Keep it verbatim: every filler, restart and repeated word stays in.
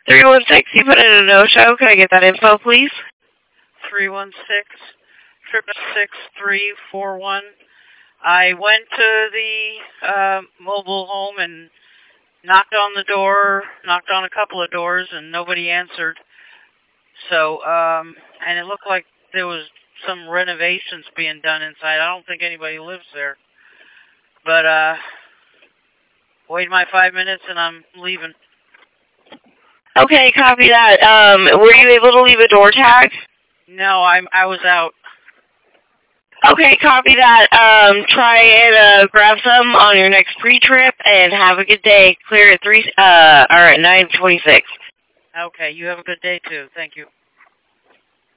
three one six, you put in a no-show. Can I get that info, please? three one six, triple six, three four one. I went to the uh, mobile home and knocked on the door, knocked on a couple of doors, and nobody answered. So, um, and it looked like there was some renovations being done inside. I don't think anybody lives there. But, uh, wait my five minutes and I'm leaving. Okay, copy that. Um, were you able to leave a door tag? No, I'm, I was out. Okay, copy that. Um, try and uh, grab some on your next pre-trip, and have a good day. Clear at three. Uh, all right, nine twenty-six. Okay, you have a good day too. Thank you.